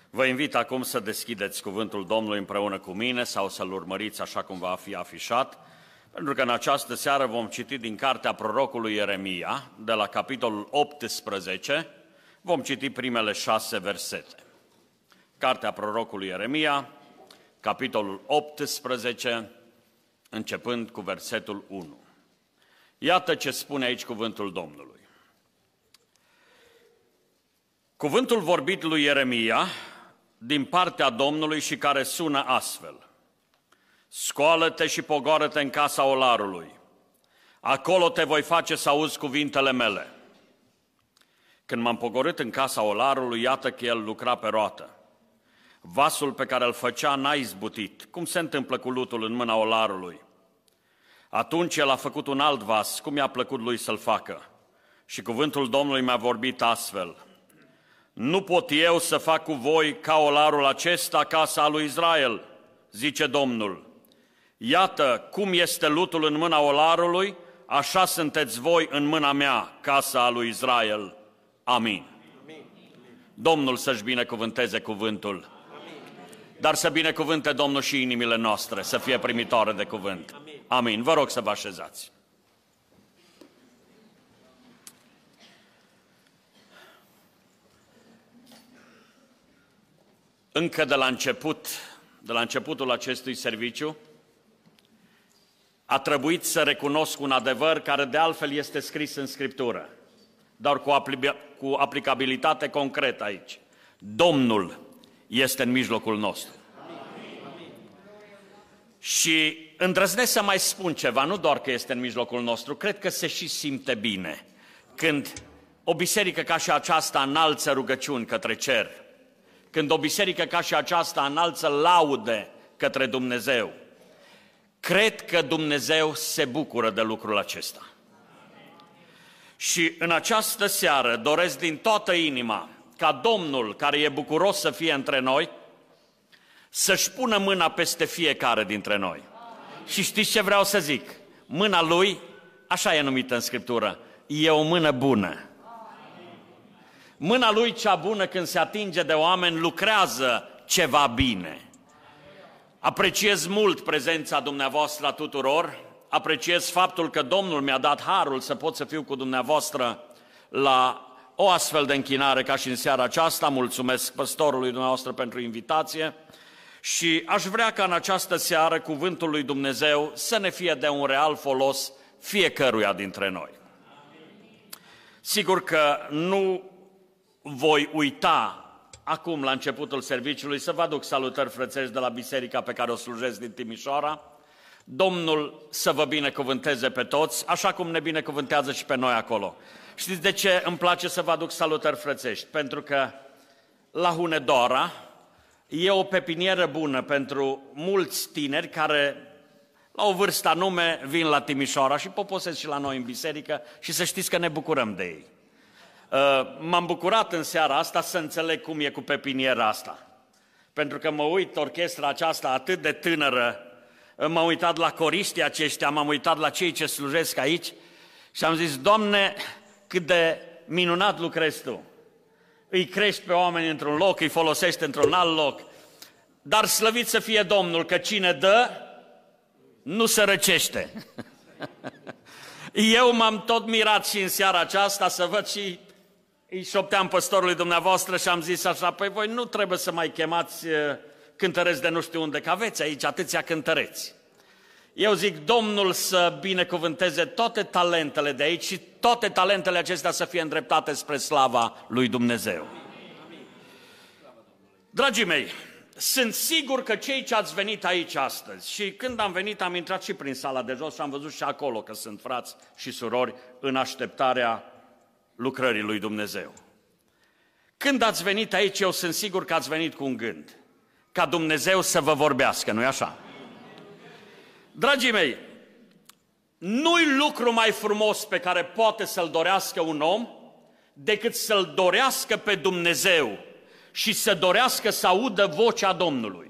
Vă invit acum să deschideți cuvântul Domnului împreună cu mine sau să-l urmăriți așa cum va fi afișat, pentru că în această seară vom citi din cartea prorocului Ieremia, de la capitolul 18, vom citi primele 6 versete. Cartea prorocului Ieremia, capitolul 18, începând cu versetul 1. Iată ce spune aici cuvântul Domnului. Cuvântul vorbit lui Ieremia din partea Domnului și care sună astfel: Scoală-te și pogoară-te în casa olarului, acolo te voi face să auzi cuvintele mele. Când m-am pogorât în casa olarului, iată că el lucra pe roată. Vasul pe care îl făcea n-a izbutit, cum se întâmplă cu lutul în mâna olarului. Atunci el a făcut un alt vas, cum i-a plăcut lui să-l facă. Și cuvântul Domnului mi-a vorbit astfel: Nu pot eu să fac cu voi ca olarul acesta, casa lui Israel, zice Domnul. Iată cum este lutul în mâna olarului, așa sunteți voi în mâna mea, casa lui Israel. Amin. Domnul să-și binecuvânteze cuvântul. Dar să binecuvânte Domnul și inimile noastre, să fie primitoare de cuvânt. Amin. Vă rog să vă așezați. Încă de la începutul acestui serviciu, a trebuit să recunosc un adevăr care de altfel este scris în Scriptură, dar cu aplicabilitate concretă aici. Domnul este în mijlocul nostru. Și îndrăznesc să mai spun ceva, nu doar că este în mijlocul nostru, cred că se și simte bine când o biserică ca și aceasta înalță rugăciuni către cer, când o biserică ca și aceasta înalță laude către Dumnezeu. Cred că Dumnezeu se bucură de lucrul acesta. Și în această seară doresc din toată inima ca Domnul, care e bucuros să fie între noi, să-și pună mâna peste fiecare dintre noi. Și știți ce vreau să zic? Mâna Lui, așa e numită în Scriptură, e o mână bună. Mâna Lui cea bună, când se atinge de oameni, lucrează ceva bine. Apreciez mult prezența dumneavoastră a tuturor, apreciez faptul că Domnul mi-a dat harul să pot să fiu cu dumneavoastră la o astfel de închinare ca și în seara aceasta. Mulțumesc păstorului dumneavoastră pentru invitație și aș vrea ca în această seară cuvântul lui Dumnezeu să ne fie de un real folos fiecăruia dintre noi. Sigur că nu voi uita acum, la începutul serviciului, să vă aduc salutări frățești de la biserica pe care o slujesc din Timișoara. Domnul să vă binecuvânteze pe toți, așa cum ne binecuvântează și pe noi acolo. Știți de ce îmi place să vă aduc salutări frățești? Pentru că la Hunedoara e o pepinieră bună pentru mulți tineri care, la o vârstă anume, vin la Timișoara și poposesc și la noi în biserică și să știți că ne bucurăm de ei. M-am bucurat în seara asta să înțeleg cum e cu pepiniera asta. Pentru că mă uit, orchestra aceasta atât de tânără, m-am uitat la coriștii aceștia, m-am uitat la cei ce slujesc aici și am zis: Doamne, cât de minunat lucrezi Tu. Îi crești pe oameni într-un loc, îi folosești într-un alt loc. Dar slăvit să fie Domnul, că cine dă, nu se răcește. Eu m-am tot mirat și în seara aceasta să văd și îi șopteam păstorului dumneavoastră și am zis așa: păi voi nu trebuie să mai chemați cântăreți de nu știu unde, că aveți aici atâția cântăreți. Eu zic, Domnul să binecuvânteze toate talentele de aici și toate talentele acestea să fie îndreptate spre slava lui Dumnezeu. Dragii mei, sunt sigur că cei ce ați venit aici astăzi, și când am venit am intrat și prin sala de jos și am văzut și acolo că sunt frați și surori în așteptarea lucrării lui Dumnezeu. Când ați venit aici, eu sunt sigur că ați venit cu un gând, ca Dumnezeu să vă vorbească, nu-i așa? Dragii mei, nu-i lucru mai frumos pe care poate să-l dorească un om decât să-l dorească pe Dumnezeu și să dorească să audă vocea Domnului.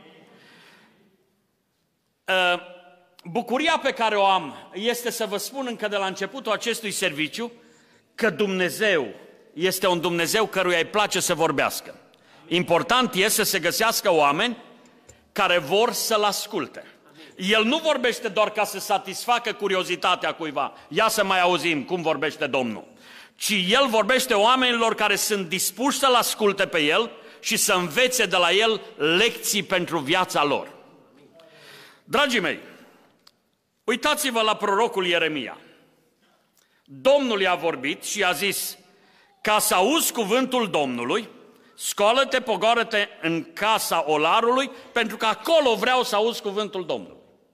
Bucuria pe care o am este să vă spun încă de la începutul acestui serviciu că Dumnezeu este un Dumnezeu căruia îi place să vorbească. Important este să se găsească oameni care vor să-L asculte. El nu vorbește doar ca să satisfacă curiozitatea cuiva. Ia să mai auzim cum vorbește Domnul. Ci El vorbește oamenilor care sunt dispuși să-L asculte pe El și să învețe de la El lecții pentru viața lor. Dragii mei, uitați-vă la prorocul Ieremia. Domnul i-a vorbit și i-a zis: ca să auzi cuvântul Domnului, scoală-te, pogoară-te în casa olarului, pentru că acolo vreau să auzi cuvântul Domnului.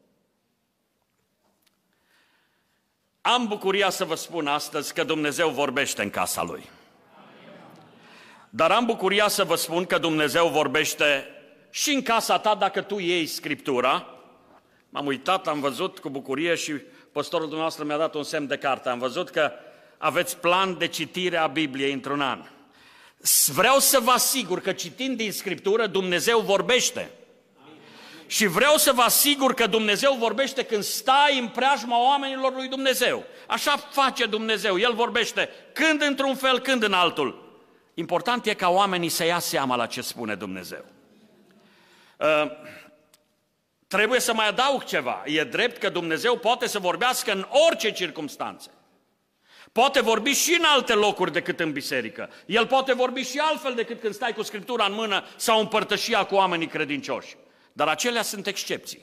Am bucuria să vă spun astăzi că Dumnezeu vorbește în casa Lui. Dar am bucuria să vă spun că Dumnezeu vorbește și în casa ta dacă tu iei Scriptura. M-am uitat, am văzut cu bucurie și păstorul dumneavoastră mi-a dat un semn de carte. Am văzut că aveți plan de citire a Bibliei într-un an. Vreau să vă asigur că citind din Scriptură Dumnezeu vorbește. Și vreau să vă asigur că Dumnezeu vorbește când stai în preajma oamenilor lui Dumnezeu. Așa face Dumnezeu, El vorbește când într-un fel, când în altul. Important e ca oamenii să ia seama la ce spune Dumnezeu. Trebuie să mai adaug ceva. E drept că Dumnezeu poate să vorbească în orice circumstanțe. Poate vorbi și în alte locuri decât în biserică. El poate vorbi și altfel decât când stai cu Scriptura în mână sau în părtășia cu oamenii credincioși. Dar acelea sunt excepții.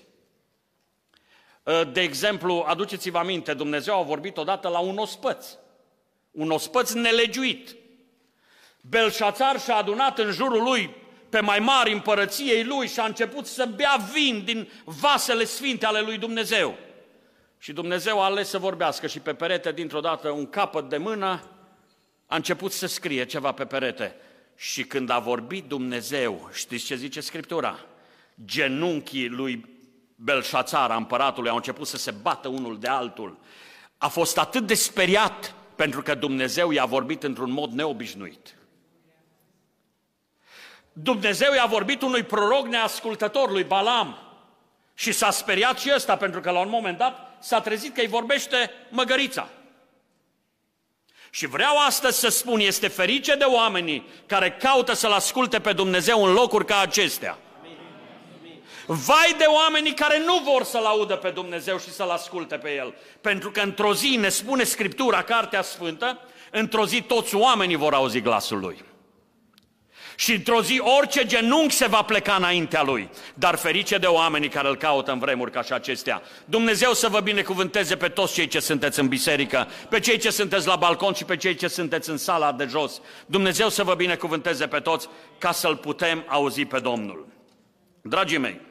De exemplu, aduceți-vă aminte, Dumnezeu a vorbit odată la un ospăț nelegiuit. Belșațar și-a adunat în jurul lui pe mai mari împărăției lui și a început să bea vin din vasele sfinte ale lui Dumnezeu. Și Dumnezeu a ales să vorbească și pe perete, dintr-o dată, un capăt de mână, a început să scrie ceva pe perete. Și când a vorbit Dumnezeu, știți ce zice Scriptura? Genunchii lui Belșațar, împăratului, au început să se bată unul de altul. A fost atât de speriat pentru că Dumnezeu i-a vorbit într-un mod neobișnuit. Dumnezeu i-a vorbit unui proroc neascultător, lui Balaam, și s-a speriat și ăsta, pentru că la un moment dat s-a trezit că îi vorbește măgărița. Și vreau astăzi să spun, este ferice de oamenii care caută să-L asculte pe Dumnezeu în locuri ca acestea. Vai de oamenii care nu vor să-L audă pe Dumnezeu și să-L asculte pe El. Pentru că într-o zi, ne spune Scriptura, Cartea Sfântă, într-o zi toți oamenii vor auzi glasul Lui. Și într-o zi orice genunchi se va pleca înaintea Lui. Dar ferice de oamenii care Îl caută în vremuri ca și acestea. Dumnezeu să vă binecuvânteze pe toți cei ce sunteți în biserică, pe cei ce sunteți la balcon și pe cei ce sunteți în sala de jos. Dumnezeu să vă binecuvânteze pe toți ca să-L putem auzi pe Domnul. Dragii mei,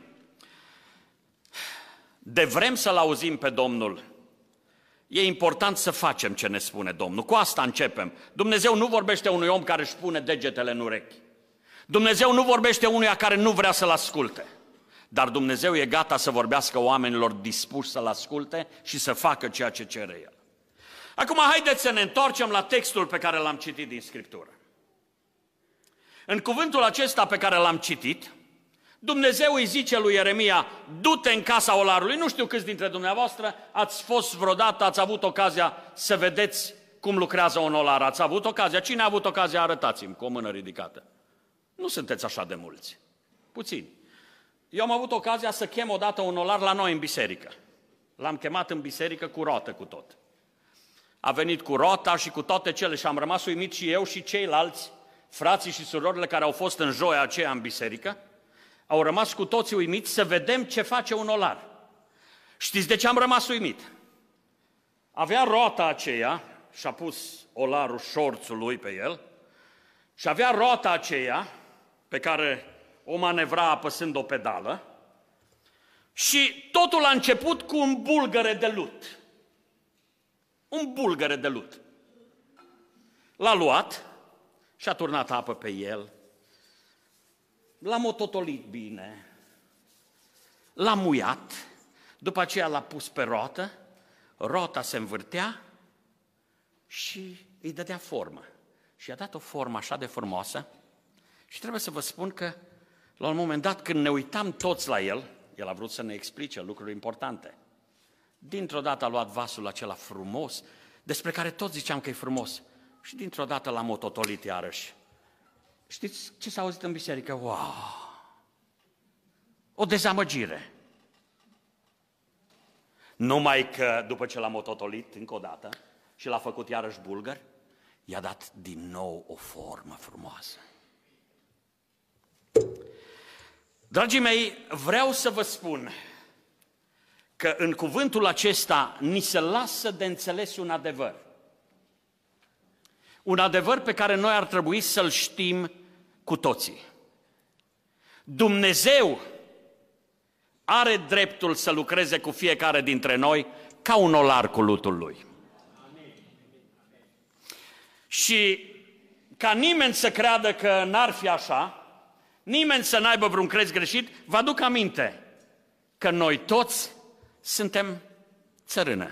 de vrem să-L auzim pe Domnul, e important să facem ce ne spune Domnul. Cu asta începem. Dumnezeu nu vorbește unui om care își pune degetele în urechi. Dumnezeu nu vorbește unuia care nu vrea să-L asculte. Dar Dumnezeu e gata să vorbească oamenilor dispuși să-L asculte și să facă ceea ce cere El. Acum haideți să ne întoarcem la textul pe care l-am citit din Scriptură. În cuvântul acesta pe care l-am citit, Dumnezeu îi zice lui Ieremia: du-te în casa olarului. Nu știu câți dintre dumneavoastră ați fost vreodată, ați avut ocazia să vedeți cum lucrează un olar. Ați avut ocazia? Cine a avut ocazia? Arătați-mi cu o mână ridicată. Nu sunteți așa de mulți. Puțini. Eu am avut ocazia să chem odată un olar la noi în biserică. L-am chemat în biserică cu roată cu tot. A venit cu rota și cu toate cele și am rămas uimit și eu și ceilalți, frații și surorile care au fost în joia aceea în biserică, au rămas cu toții uimiți să vedem ce face un olar. Știți de ce am rămas uimit? Avea roata aceea și a pus olarul șorțul lui pe el și avea roata aceea pe care o manevra apăsând o pedală și totul a început cu un bulgăre de lut. Un bulgăre de lut. L-a luat și a turnat apă pe el, l-a mototolit bine, l-a muiat, după aceea l-a pus pe roată, rota se învârtea și îi dădea formă. Și i-a dat o formă așa de frumoasă și trebuie să vă spun că la un moment dat când ne uitam toți la el a vrut să ne explice lucruri importante. Dintr-o dată a luat vasul acela frumos, despre care toți ziceam că e frumos, și dintr-o dată l-a mototolit iarăși. Știți ce s-a auzit în biserică? Wow! O dezamăgire. Numai că după ce l-a mototolit încă o dată și l-a făcut iarăși bulgăr, i-a dat din nou o formă frumoasă. Dragii mei, vreau să vă spun că în cuvântul acesta ni se lasă de înțeles un adevăr. Un adevăr pe care noi ar trebui să-l știm cu toții. Dumnezeu are dreptul să lucreze cu fiecare dintre noi ca un olar cu lutul lui. Și ca nimeni să creadă că n-ar fi așa, nimeni să n-aibă vreun crez greșit, vă aduc aminte că noi toți suntem țărână.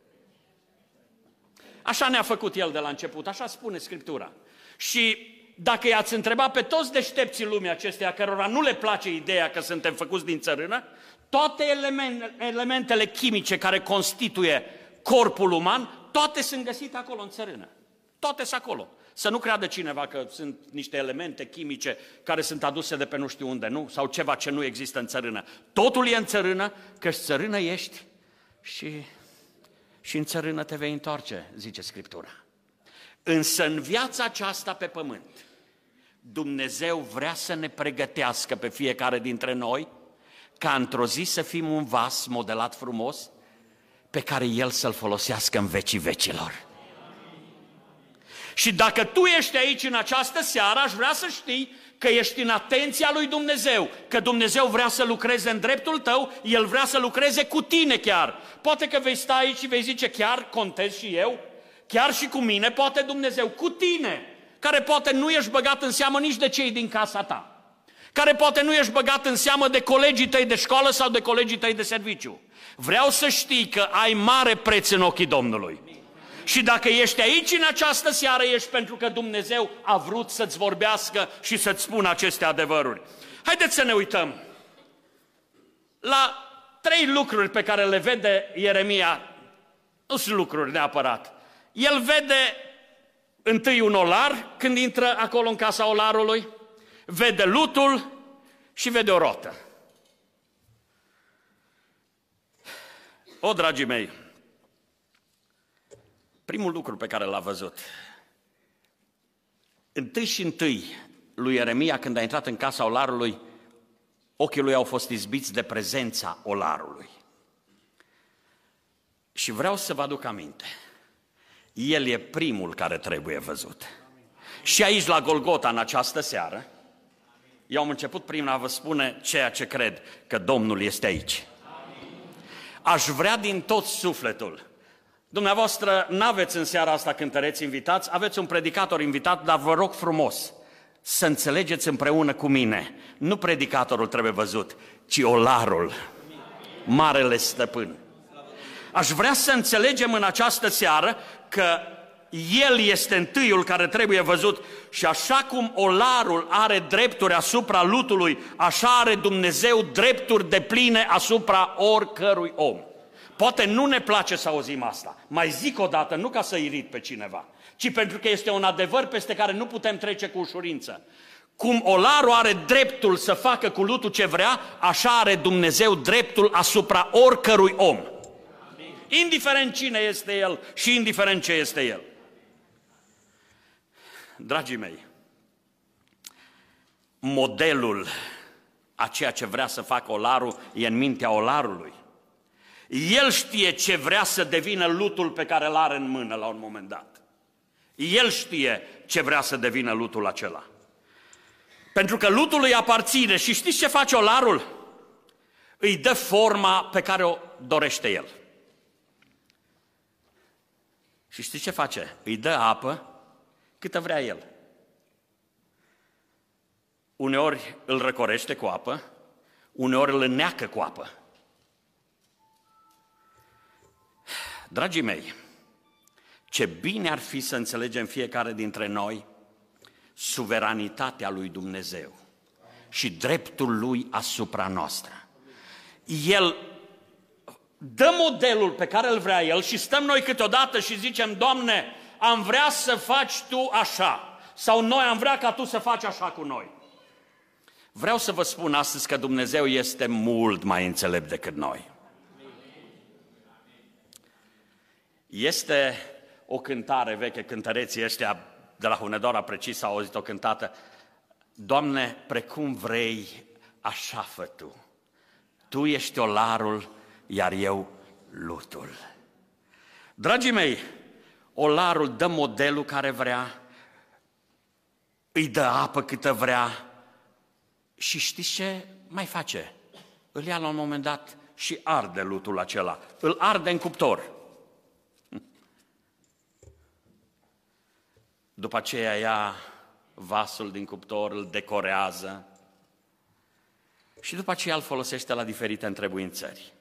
Așa ne-a făcut El de la început, așa spune Scriptura. Și dacă i-ați întrebat pe toți deștepții lumii acesteia, cărora nu le place ideea că suntem făcuți din țărână, toate elementele chimice care constituie corpul uman, toate sunt găsite acolo în țărână. Toate sunt acolo. Să nu creadă cineva că sunt niște elemente chimice care sunt aduse de pe nu știu unde, nu? Sau ceva ce nu există în țărână. Totul e în țărână, că țărână ești și în țărână te vei întoarce, zice Scriptura. Însă în viața aceasta pe pământ, Dumnezeu vrea să ne pregătească pe fiecare dintre noi ca într-o zi să fim un vas modelat frumos pe care El să-l folosească în vecii vecilor. Și dacă tu ești aici în această seară, aș vrea să știi că ești în atenția lui Dumnezeu, că Dumnezeu vrea să lucreze în dreptul tău, El vrea să lucreze cu tine chiar. Poate că vei sta aici și vei zice, chiar contez și eu? Chiar și cu mine poate Dumnezeu, cu tine, care poate nu ești băgat în seamă nici de cei din casa ta, care poate nu ești băgat în seamă de colegii tăi de școală sau de colegii tăi de serviciu. Vreau să știi că ai mare preț în ochii Domnului. Și dacă ești aici în această seară, ești pentru că Dumnezeu a vrut să-ți vorbească și să-ți spună aceste adevăruri. Haideți să ne uităm la 3 lucruri pe care le vede Ieremia. Nu sunt lucruri neapărat. El vede întâi un olar când intră acolo în casa olarului, vede lutul și vede o rotă. O, dragii mei, primul lucru pe care l-a văzut, întâi lui Ieremia, când a intrat în casa olarului, ochii lui au fost izbiți de prezența olarului. Și vreau să vă aduc aminte, el e primul care trebuie văzut. Și aici, la Golgota, în această seară, eu am început prin a vă spune ceea ce cred, că Domnul este aici. Aș vrea din tot sufletul. Dumneavoastră n-aveți în seara asta cântăreți invitați, aveți un predicator invitat, dar vă rog frumos să înțelegeți împreună cu mine, nu predicatorul trebuie văzut, ci olarul, marele stăpân. Aș vrea să înțelegem în această seară că El este întâiul care trebuie văzut și așa cum olarul are drepturi asupra lutului, așa are Dumnezeu drepturi depline asupra oricărui om. Poate nu ne place să auzim asta. Mai zic o dată, nu ca să irit pe cineva, ci pentru că este un adevăr peste care nu putem trece cu ușurință. Cum olarul are dreptul să facă cu lutul ce vrea, așa are Dumnezeu dreptul asupra oricărui om. Indiferent cine este el și indiferent ce este el. Dragii mei, modelul a ceea ce vrea să facă olarul e în mintea olarului. El știe ce vrea să devină lutul pe care îl are în mână la un moment dat. El știe ce vrea să devină lutul acela. Pentru că lutul îi aparține și știți ce face olarul? Îi dă forma pe care o dorește el. Și știți ce face? Îi dă apă câtă vrea el. Uneori îl răcorește cu apă, uneori îl înneacă cu apă. Dragii mei, ce bine ar fi să înțelegem fiecare dintre noi suveranitatea lui Dumnezeu și dreptul lui asupra noastră. El dă modelul pe care îl vrea El și stăm noi câteodată și zicem, Doamne, am vrea să faci Tu așa, sau noi am vrea ca tu să faci așa cu noi. Vreau să vă spun astăzi că Dumnezeu este mult mai înțelept decât noi. Este o cântare veche, cântăreții ăștia de la Hunedoara precis au auzit o cântată: Doamne, precum vrei, așa fă Tu. Tu ești olarul, iar eu lutul. Dragii mei, olarul dă modelul care vrea, îi dă apă câtă vrea și știți ce mai face? Îl ia la un moment dat și arde lutul acela, îl arde în cuptor. După aceea ia vasul din cuptor, îl decorează și după aceea îl folosește la diferite întrebuințări.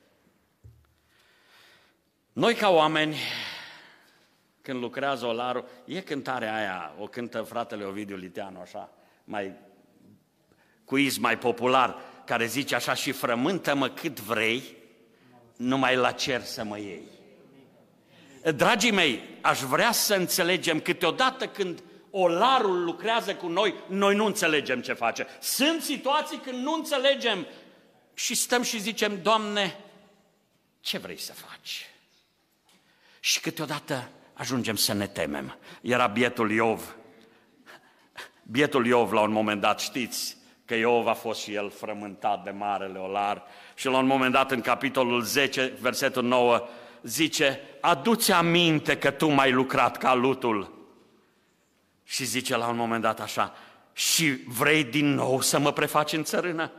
Noi ca oameni, când lucrează olarul, e cântarea aia, o cântă fratele Ovidiu Liteanu, așa, cu izm mai popular, care zice așa: și frământă-mă cât vrei, numai la cer să mă iei. Dragii mei, aș vrea să înțelegem câteodată când olarul lucrează cu noi, noi nu înțelegem ce face. Sunt situații când nu înțelegem și stăm și zicem: Doamne, ce vrei să faci? Și câteodată ajungem să ne temem. Era bietul Iov. Bietul Iov, la un moment dat, știți că Iov a fost și el frământat de marele olar și la un moment dat, în capitolul 10, versetul 9, zice: adu-ți aminte că tu m-ai lucrat ca lutul. Și zice la un moment dat așa: și vrei din nou să mă prefaci în țărână?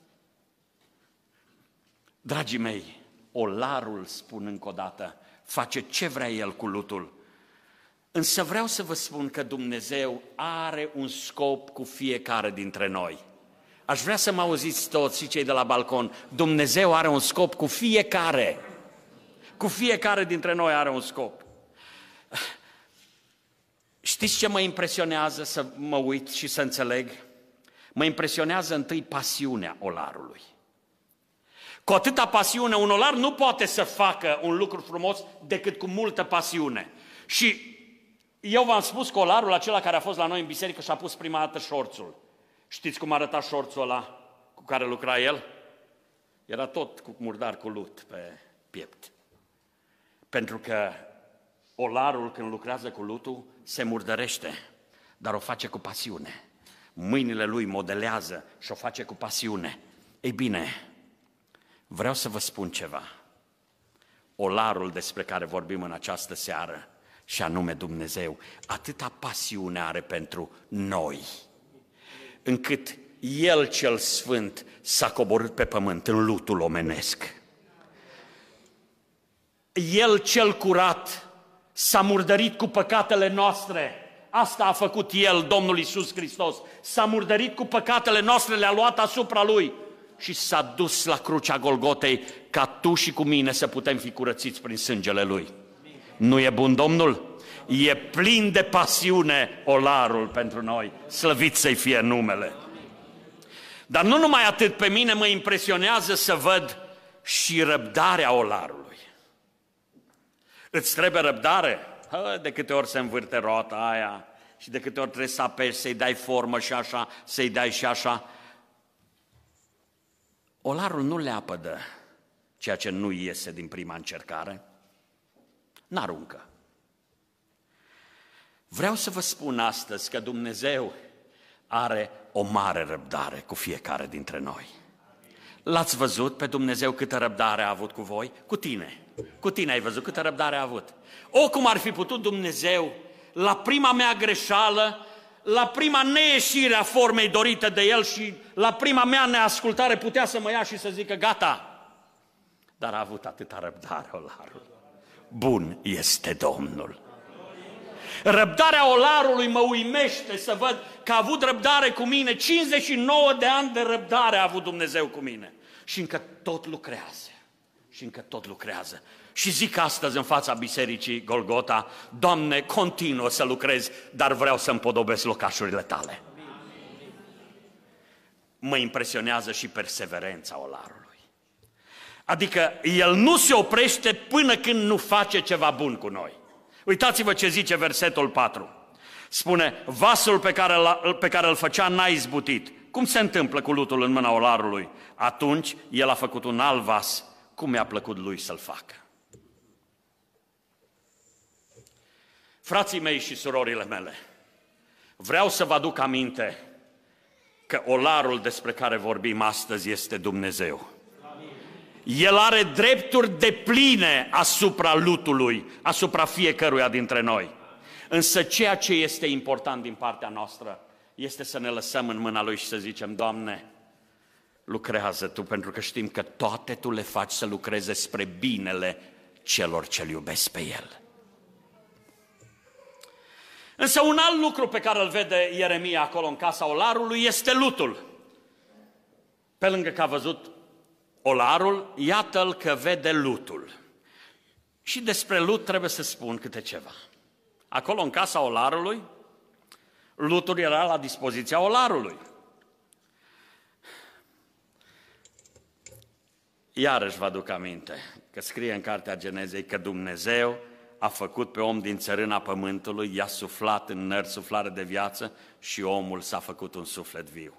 Dragii mei, olarul, spun încă o dată, face ce vrea el cu lutul. Însă vreau să vă spun că Dumnezeu are un scop cu fiecare dintre noi. Aș vrea să mă auziți toți și cei de la balcon. Dumnezeu are un scop cu fiecare. Cu fiecare dintre noi are un scop. Știți ce mă impresionează să mă uit și să înțeleg? Mă impresionează întâi pasiunea olarului. Cu atâta pasiune, un olar nu poate să facă un lucru frumos decât cu multă pasiune. Și eu v-am spus că olarul acela care a fost la noi în biserică și-a pus prima dată șorțul. Știți cum arăta șorțul ăla cu care lucra el? Era tot cu murdar cu lut pe piept. Pentru că olarul, când lucrează cu lutul, se murdărește, dar o face cu pasiune. Mâinile lui modelează și o face cu pasiune. Ei bine, vreau să vă spun ceva. Olarul despre care vorbim în această seară, și anume Dumnezeu, atâta pasiune are pentru noi, încât El cel Sfânt s-a coborât pe pământ în lutul omenesc. El cel curat s-a murdărit cu păcatele noastre. Asta a făcut El, Domnul Iisus Hristos. S-a murdărit cu păcatele noastre, le-a luat asupra Lui și s-a dus la crucea Golgotei ca tu și cu mine să putem fi curățiți prin sângele Lui. Nu e bun Domnul? E plin de pasiune olarul pentru noi. Slăvit să-i fie numele. Dar nu numai atât, pe mine mă impresionează să văd și răbdarea olarului. Îți trebuie răbdare? De câte ori se învârte roata aia și de câte ori trebuie să apeși, să-i dai formă și așa, să-i dai și așa. Olarul nu le apădă ceea ce nu iese din prima încercare. N-aruncă. Vreau să vă spun astăzi că Dumnezeu are o mare răbdare cu fiecare dintre noi. L-ați văzut pe Dumnezeu câtă răbdare a avut cu voi? Cu tine. Cu tine ai văzut câtă răbdare a avut. O, cum ar fi putut Dumnezeu, la prima mea greșeală, la prima neieșire a formei dorite de El și la prima mea neascultare putea să mă ia și să zică gata. Dar a avut atâta răbdare olarul. Bun este Domnul. Răbdarea olarului mă uimește să văd că a avut răbdare cu mine. 59 de ani de răbdare a avut Dumnezeu cu mine. Și încă tot lucrează. Și încă tot lucrează. Și zic astăzi în fața bisericii Golgota: Doamne, continuă să lucrezi, dar vreau să împodobesc locașurile Tale. Mă impresionează și perseverența olarului. Adică el nu se oprește până când nu face ceva bun cu noi. Uitați-vă ce zice versetul 4. Spune, vasul pe care îl făcea n-a izbutit. Cum se întâmplă cu lutul în mâna olarului? Atunci el a făcut un alt vas, cum mi-a plăcut lui să-l facă. Frații mei și surorile mele, vreau să vă aduc aminte că olarul despre care vorbim astăzi este Dumnezeu. El are drepturi depline asupra lutului, asupra fiecăruia dintre noi. Însă ceea ce este important din partea noastră este să ne lăsăm în mâna Lui și să zicem, Doamne, lucrează Tu, pentru că știm că toate Tu le faci să lucreze spre binele celor ce-L iubesc pe El. Însă un alt lucru pe care îl vede Ieremia acolo în casa olarului este lutul. Pe lângă că a văzut olarul, iată-l că vede lutul. Și despre lut trebuie să spun câte ceva. Acolo în casa olarului, lutul era la dispoziția olarului. Iarăși vă aduc aminte că scrie în cartea Genezei că Dumnezeu a făcut pe om din țărâna pământului, i-a suflat în nări suflare de viață și omul s-a făcut un suflet viu.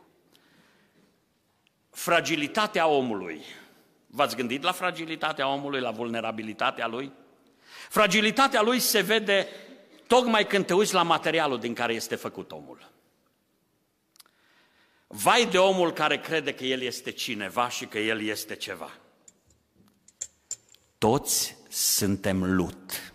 Fragilitatea omului. V-ați gândit la fragilitatea omului, la vulnerabilitatea lui? Fragilitatea lui se vede tocmai când te uiți la materialul din care este făcut omul. Vai de omul care crede că el este cineva și că el este ceva. Toți suntem lut.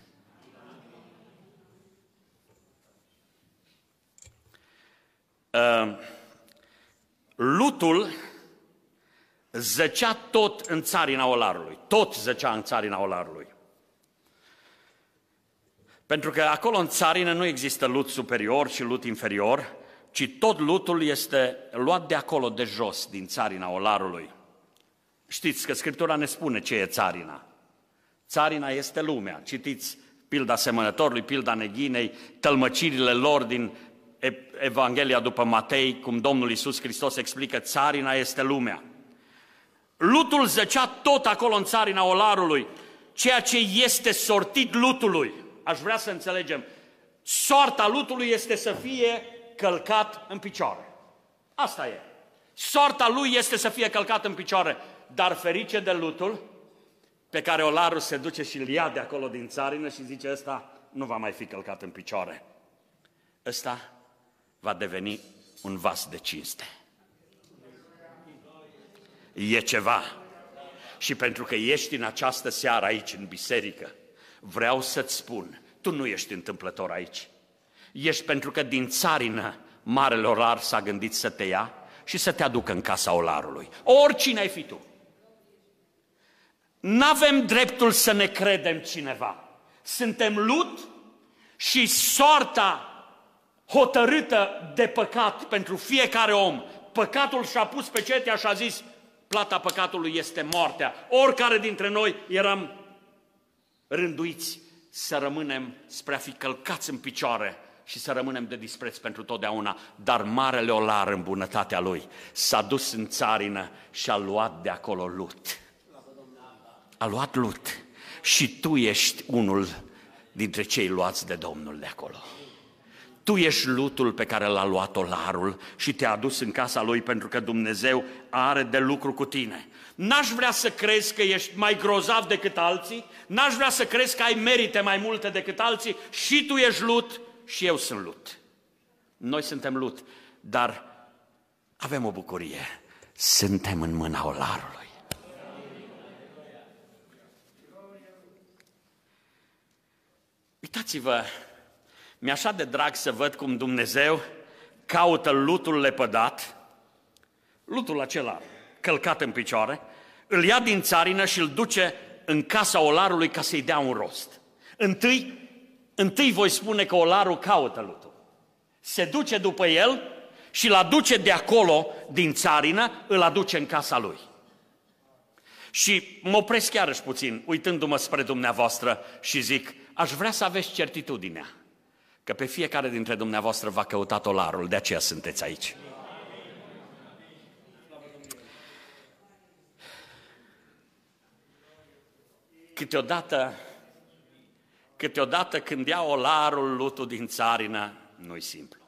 Lutul zăcea tot în țarina olarului. Tot zăcea în țarina olarului. Pentru că acolo în țarină nu există lut superior și lut inferior, ci tot lutul este luat de acolo, de jos, din țarina olarului. Știți că Scriptura ne spune ce e țarina. Țarina este lumea. Citiți pilda semănătorului, pilda neghinei, tălmăcirile lor din Evanghelia după Matei, cum Domnul Iisus Hristos explică, țarina este lumea. Lutul zăcea tot acolo în țarina olarului, ceea ce este sortit lutului. Aș vrea să înțelegem, soarta lutului este să fie călcat în picioare. Asta e. Soarta lui este să fie călcat în picioare, dar ferice de lutul pe care olarul se duce și îl ia de acolo din țarină și zice, ăsta nu va mai fi călcat în picioare. Ăsta va deveni un vas de cinste. E ceva. Și pentru că ești în această seară aici, în biserică, vreau să-ți spun, tu nu ești întâmplător aici. Ești pentru că din țarină marele olar s-a gândit să te ia și să te aducă în casa olarului. Oricine ai fi tu. N-avem dreptul să ne credem cineva. Suntem lut și soarta hotărâtă de păcat pentru fiecare om. Păcatul și-a pus pe cetea și a zis, plata păcatului este moartea. Oricare dintre noi eram rânduiți să rămânem spre a fi călcați în picioare și să rămânem de dispreț pentru totdeauna. Dar marele olar, în bunătatea lui, s-a dus în țarină și a luat de acolo lut. A luat lut. Și tu ești unul dintre cei luați de Domnul de acolo. Tu ești lutul pe care l-a luat olarul și te-a adus în casa lui pentru că Dumnezeu are de lucru cu tine. N-aș vrea să crezi că ești mai grozav decât alții, n-aș vrea să crezi că ai merite mai multe decât alții, și tu ești lut și eu sunt lut. Noi suntem lut, dar avem o bucurie. Suntem în mâna olarului. Uitați-vă, mi-e așa de drag să văd cum Dumnezeu caută lutul lepădat, lutul acela călcat în picioare, îl ia din țarină și îl duce în casa olarului ca să-i dea un rost. Întâi voi spune că olarul caută lutul. Se duce după el și îl aduce de acolo, din țarină, îl aduce în casa lui. Și mă opresc chiarăși puțin, uitându-mă spre dumneavoastră și zic, aș vrea să aveți certitudinea că pe fiecare dintre dumneavoastră v-a căutat olarul, de aceea sunteți aici. Câteodată când ia olarul lutul din țarină, nu-i simplu.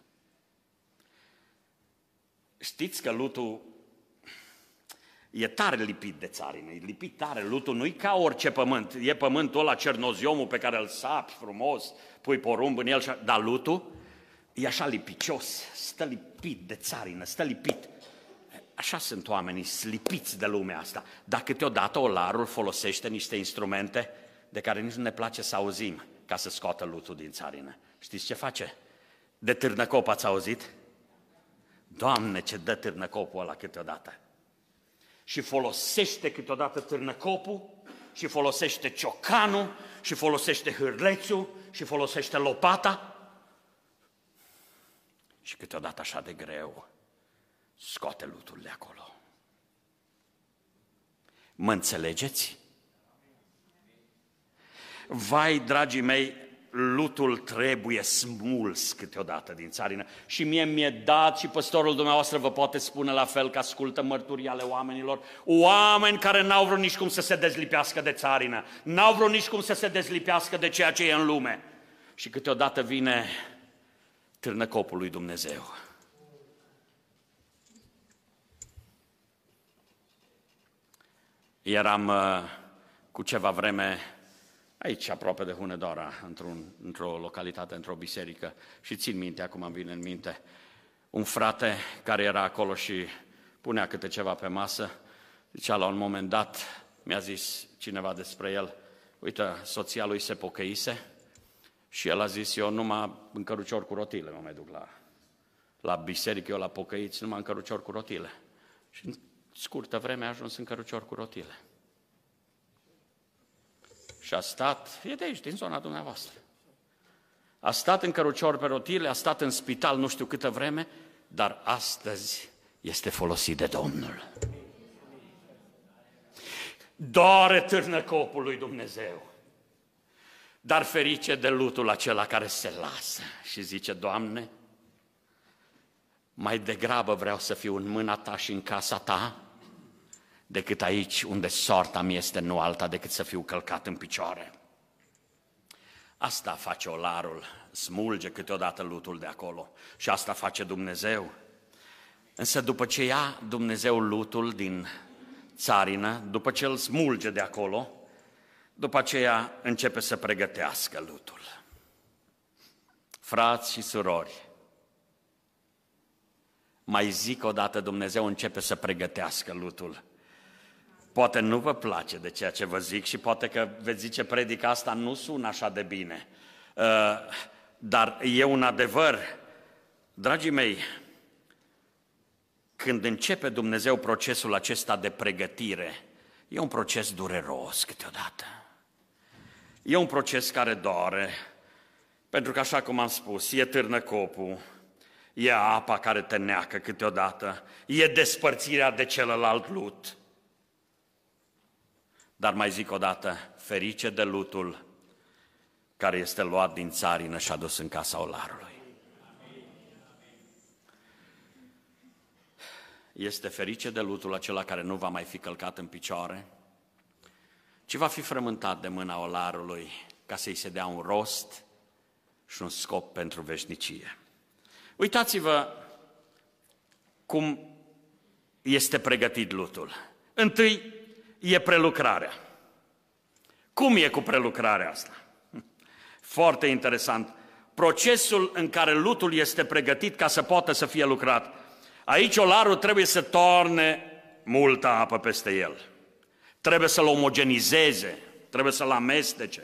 Știți că lutul e tare lipit de țarină, e lipit tare. Lutul nu-i ca orice pământ. E pământul ăla cernoziomul pe care îl sapi frumos, pui porumb în el, dar lutul e așa lipicios, stă lipit de țarină, stă lipit. Așa sunt oamenii, slipiți de lumea asta. Dar câteodată olarul folosește niște instrumente de care nici nu ne place să auzim ca să scoată lutul din țarină. Știți ce face? De târnăcop ați auzit? Doamne, ce dă târnăcopul ăla câteodată! Și folosește câteodată târnăcopul, și folosește ciocanul, și folosește hârlețul, și folosește lopata. Și câteodată așa de greu scoate lutul de acolo. Mă înțelegeți? Vai, dragii mei, lutul trebuie smuls câteodată din țarină. Și mie mi-e dat, și păstorul dumneavoastră vă poate spune la fel, că ascultă mărturii ale oamenilor, oameni care n-au vrut nici cum să se dezlipească de țarină, n-au vrut nici cum să se dezlipească de ceea ce e în lume. Și câteodată vine târnăcopul lui Dumnezeu. Eram cu ceva vreme aici, aproape de Hunedoara, într-o localitate, într-o biserică, și țin minte, acum îmi vine în minte, un frate care era acolo și punea câte ceva pe masă, zicea la un moment dat, mi-a zis cineva despre el, uite, soția lui se pocăise și el a zis, eu numai în cărucior cu rotile mă mai duc la biserică, eu la pocăiți, numai în cărucior cu rotile. Și în scurtă vreme a ajuns în cărucior cu rotile. Și a stat, e de aici, din zona dumneavoastră. A stat în cărucior pe rotile, a stat în spital nu știu câtă vreme, dar astăzi este folosit de Domnul. Doare târnăcopul lui Dumnezeu. Dar ferice de lutul acela care se lasă și zice, Doamne, mai degrabă vreau să fiu în mâna Ta și în casa Ta, decât aici unde soarta mi este nu alta decât să fiu călcat în picioare. Asta face olarul, smulge câteodată lutul de acolo și asta face Dumnezeu. Însă după ce ia Dumnezeu lutul din țarină, după ce îl smulge de acolo, după aceea începe să pregătească lutul. Frați și surori, mai zic o dată, Dumnezeu începe să pregătească lutul. Poate nu vă place de ceea ce vă zic și poate că veți zice predica asta nu sună așa de bine, dar e un adevăr. Dragii mei, când începe Dumnezeu procesul acesta de pregătire, e un proces dureros câteodată. E un proces care doare, pentru că așa cum am spus, e târnăcopul, e apa care te neacă câteodată, e despărțirea de celălalt lut. Dar mai zic o dată, ferice de lutul care este luat din țarină și adus în casa olarului. Este ferice de lutul acela care nu va mai fi călcat în picioare, ci va fi frământat de mâna olarului ca să-i se dea un rost și un scop pentru veșnicie. Uitați-vă cum este pregătit lutul. Întâi e prelucrarea. Cum e cu prelucrarea asta? Foarte interesant. Procesul în care lutul este pregătit ca să poată să fie lucrat. Aici olarul trebuie să torne multă apă peste el. Trebuie să-l omogenizeze, trebuie să-l amestece,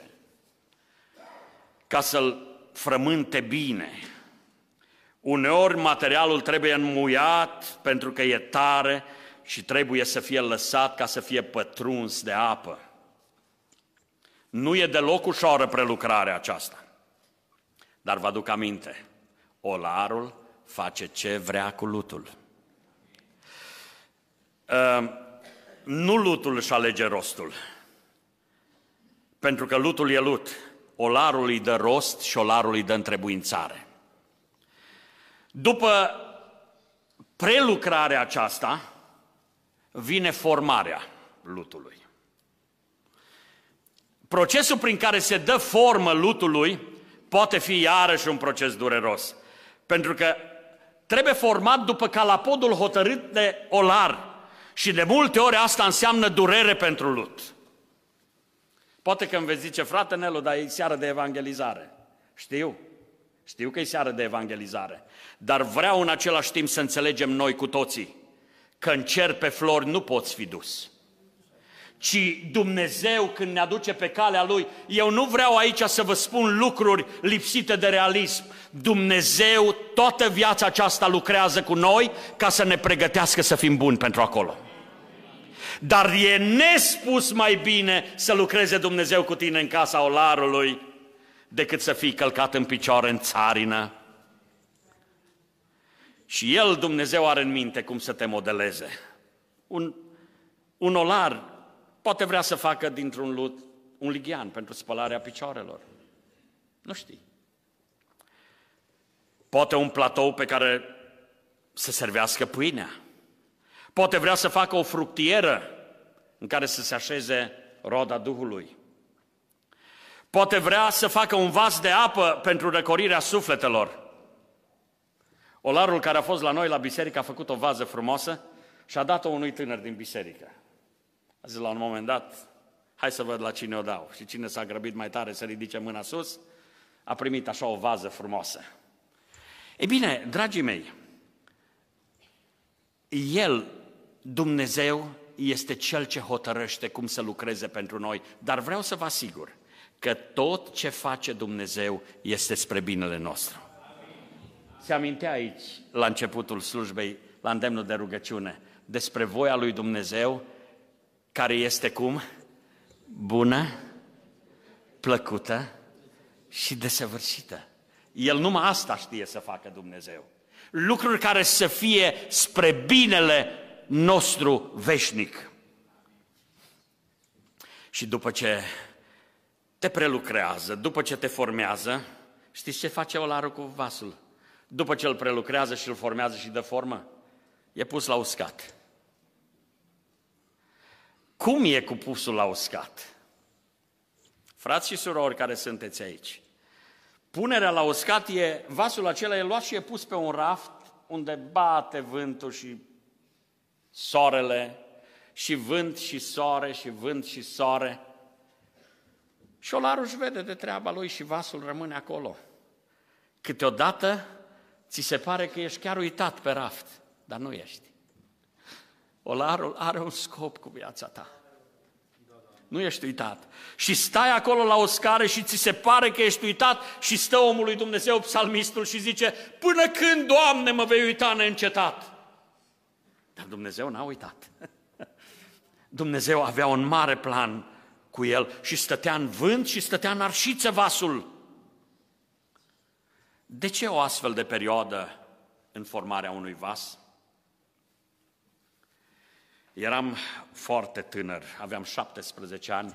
ca să-l frământe bine. Uneori materialul trebuie înmuiat pentru că e tare și trebuie să fie lăsat ca să fie pătruns de apă. Nu e deloc ușoară prelucrarea aceasta. Dar vă aduc aminte, olarul face ce vrea cu lutul. Nu lutul își alege rostul, pentru că lutul e lut. Olarul îi dă rost și olarul îi dă întrebuințare. După prelucrarea aceasta, vine formarea lutului. Procesul prin care se dă formă lutului poate fi iarăși un proces dureros. Pentru că trebuie format după calapodul hotărât de olar și de multe ori asta înseamnă durere pentru lut. Poate că îmi veți zice, frate Nelu, dar e seară de evangelizare. Știu că e seară de evangelizare, dar vreau în același timp să înțelegem noi cu toții că în cer pe flori nu poți fi dus, ci Dumnezeu când ne aduce pe calea Lui, eu nu vreau aici să vă spun lucruri lipsite de realism, Dumnezeu toată viața aceasta lucrează cu noi ca să ne pregătească să fim buni pentru acolo. Dar e nespus mai bine să lucreze Dumnezeu cu tine în casa olarului decât să fii călcat în picioare în țarină. Și El, Dumnezeu, are în minte cum să te modeleze. Un olar poate vrea să facă dintr-un lut un lighean pentru spălarea picioarelor. Nu știi. Poate un platou pe care să servească pâinea. Poate vrea să facă o fructieră în care să se așeze roada Duhului. Poate vrea să facă un vas de apă pentru răcorirea sufletelor. Olarul care a fost la noi la biserică a făcut o vază frumoasă și a dat-o unui tânăr din biserică. A zis la un moment dat, hai să văd la cine o dau. Și cine s-a grăbit mai tare să ridice mâna sus, a primit așa o vază frumoasă. Ei bine, dragii mei, El, Dumnezeu, este Cel ce hotărăște cum să lucreze pentru noi, dar vreau să vă asigur că tot ce face Dumnezeu este spre binele nostru. Se amintea aici, la începutul slujbei, la îndemnul de rugăciune, despre voia lui Dumnezeu, care este cum? Bună, plăcută și desăvârșită. El numai asta știe să facă Dumnezeu. Lucruri care să fie spre binele nostru veșnic. Și după ce te prelucrează, după ce te formează, știți ce face olarul cu vasul? După ce îl prelucrează și îl formează și dă formă, e pus la uscat. Cum e cu pusul la uscat? Frați și surori care sunteți aici, punerea la uscat e, vasul acela e luat și e pus pe un raft unde bate vântul și soarele, și vânt și soare, și vânt și soare. Și olarul își vede de treaba lui și vasul rămâne acolo. Câteodată ți se pare că ești chiar uitat pe raft, dar nu ești. Olarul are un scop cu viața ta. Nu ești uitat. Și stai acolo la o scară și ți se pare că ești uitat și stă omul lui Dumnezeu, psalmistul, și zice, până când, Doamne, mă vei uita neîncetat? Dar Dumnezeu n-a uitat. Dumnezeu avea un mare plan cu el și stătea în vânt și stătea în arșiță vasul. De ce o astfel de perioadă în formarea unui vas? Eram foarte tânăr, aveam 17 ani,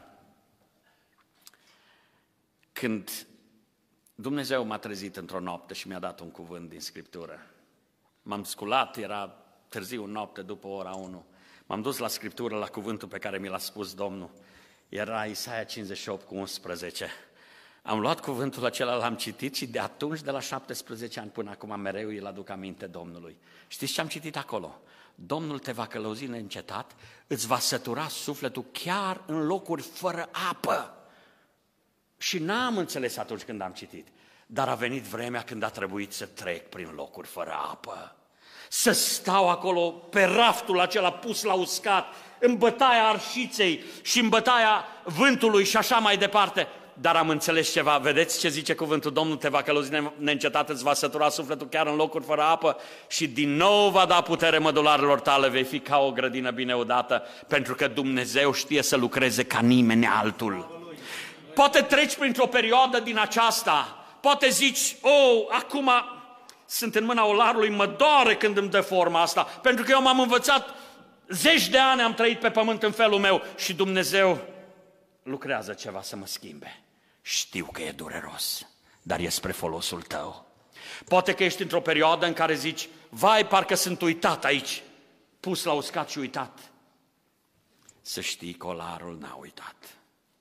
când Dumnezeu m-a trezit într-o noapte și mi-a dat un cuvânt din Scriptură. M-am sculat, era târziu noapte, după ora 1. M-am dus la Scriptură, la cuvântul pe care mi l-a spus Domnul. Era Isaia 58:11. Am luat cuvântul acela, l-am citit și de atunci, de la 17 ani până acum, mereu îl aduc aminte Domnului. Știți ce am citit acolo? Domnul te va călăuzi neîncetat, îți va sătura sufletul chiar în locuri fără apă. Și n-am înțeles atunci când am citit, dar a venit vremea când a trebuit să trec prin locuri fără apă. Să stau acolo pe raftul acela pus la uscat, în bătaia arșiței și în bătaia vântului și așa mai departe. Dar am înțeles ceva, vedeți ce zice cuvântul Domnul, te va călăuzi neîncetat, îți va sătura sufletul chiar în locuri fără apă și din nou va da putere mădularilor tale, vei fi ca o grădină bine udată, pentru că Dumnezeu știe să lucreze ca nimeni altul. Poate treci printr-o perioadă din aceasta, poate zici, acum sunt în mâna olarului, mă doare când îmi dă forma asta, pentru că eu m-am învățat, 10 de ani am trăit pe pământ în felul meu și Dumnezeu lucrează ceva să mă schimbe. Știu că e dureros, dar e spre folosul tău. Poate că ești într-o perioadă în care zici, vai, parcă sunt uitat aici, pus la uscat și uitat. Să știi că olarul n-a uitat.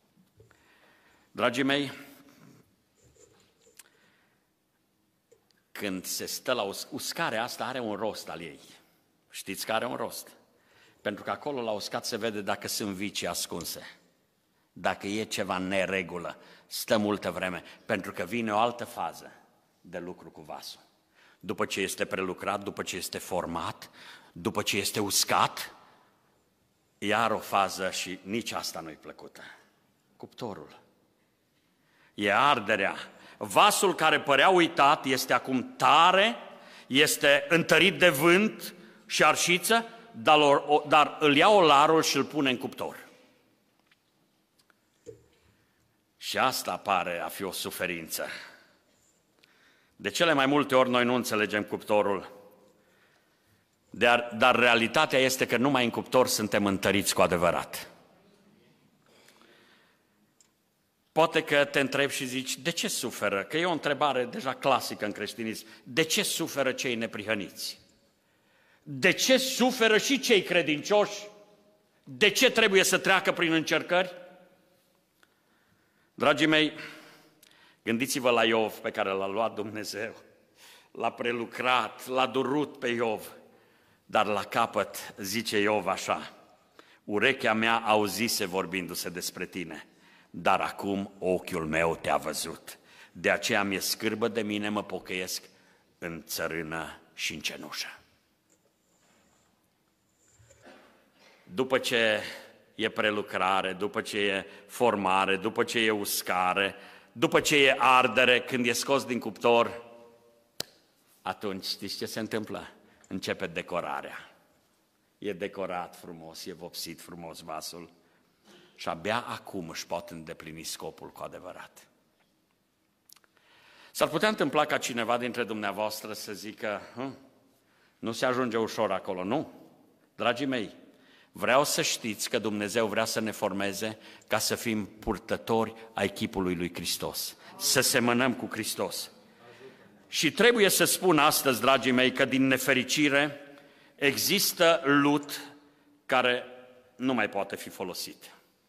Dragii mei, când se stă la uscarea asta are un rost al ei. Știți că are un rost? Pentru că acolo la uscat se vede dacă sunt vicii ascunse, dacă e ceva în neregulă, stă multă vreme, pentru că vine o altă fază de lucru cu vasul. După ce este prelucrat, după ce este format, după ce este uscat, iar o fază și nici asta nu-i plăcută. Cuptorul. E arderea. Vasul care părea uitat este acum tare, este întărit de vânt și arșiță, dar îl ia olarul și îl pune în cuptor. Și asta pare a fi o suferință. De cele mai multe ori noi nu înțelegem cuptorul, dar realitatea este că numai în cuptor suntem întăriți cu adevărat. Poate că te întrebi și zici, de ce suferă? Că e o întrebare deja clasică în creștinism. De ce suferă cei neprihăniți? De ce suferă și cei credincioși? De ce trebuie să treacă prin încercări? Dragii mei, gândiți-vă la Iov pe care l-a luat Dumnezeu, l-a prelucrat, l-a durut pe Iov, dar la capăt zice Iov așa, urechea mea auzise vorbindu-se despre tine, dar acum ochiul meu te-a văzut. De aceea mi-e scârbă de mine, mă pocăiesc în țărână și în cenușă. După ce e prelucrare, după ce e formare, după ce e uscare, după ce e ardere, când e scos din cuptor, atunci știți ce se întâmplă? Începe decorarea. E decorat frumos, e vopsit frumos vasul și abia acum își pot îndeplini scopul cu adevărat. S-ar putea întâmpla ca cineva dintre dumneavoastră să zică, nu se ajunge ușor acolo, nu? Dragii mei, vreau să știți că Dumnezeu vrea să ne formeze ca să fim purtători ai chipului lui Hristos, să semănăm cu Hristos. Și trebuie să spun astăzi, dragii mei, că din nefericire există lut care nu mai poate fi folosit.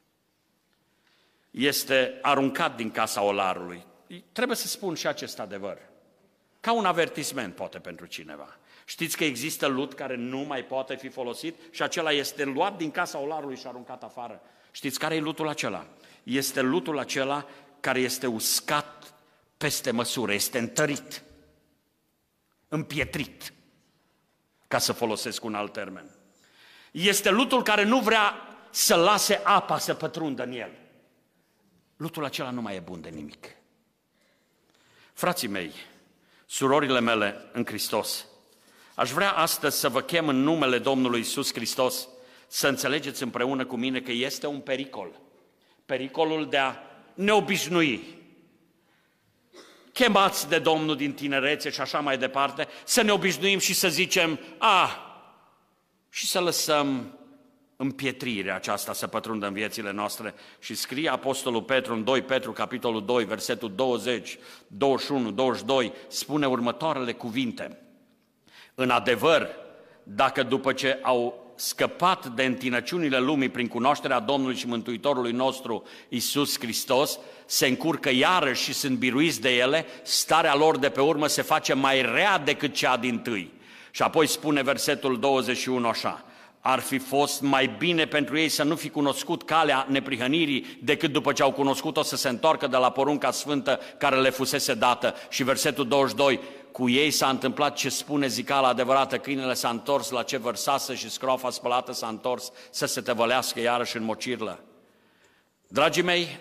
Este aruncat din casa olarului. Trebuie să spun și acest adevăr. Ca un avertisment, poate, pentru cineva. Știți că există lut care nu mai poate fi folosit și acela este luat din casa olarului și aruncat afară. Știți care e lutul acela? Este lutul acela care este uscat peste măsură, este întărit, împietrit, ca să folosesc un alt termen. Este lutul care nu vrea să lase apa să pătrundă în el. Lutul acela nu mai e bun de nimic. Frații mei, surorile mele în Hristos, aș vrea astăzi să vă chem în numele Domnului Iisus Hristos să înțelegeți împreună cu mine că este un pericol. Pericolul de a ne obișnui. Chemați de Domnul din tinerețe și așa mai departe, să ne obișnuim și să zicem, și să lăsăm împietrirea aceasta să pătrundă în viețile noastre. Și scrie Apostolul Petru în 2 Petru, capitolul 2, versetul 20, 21, 22, spune următoarele cuvinte. În adevăr, dacă după ce au scăpat de întinăciunile lumii prin cunoașterea Domnului și Mântuitorului nostru Iisus Hristos, se încurcă iarăși și sunt biruiți de ele, starea lor de pe urmă se face mai rea decât cea dintâi. Și apoi spune versetul 21 așa, ar fi fost mai bine pentru ei să nu fi cunoscut calea neprihănirii decât după ce au cunoscut-o să se întoarcă de la porunca sfântă care le fusese dată. Și versetul 22, cu ei s-a întâmplat ce spune zicala adevărată, câinele s-a întors la ce vărsase și scroafa spălată s-a întors să se tăvălească iarăși în mocirlă. Dragii mei,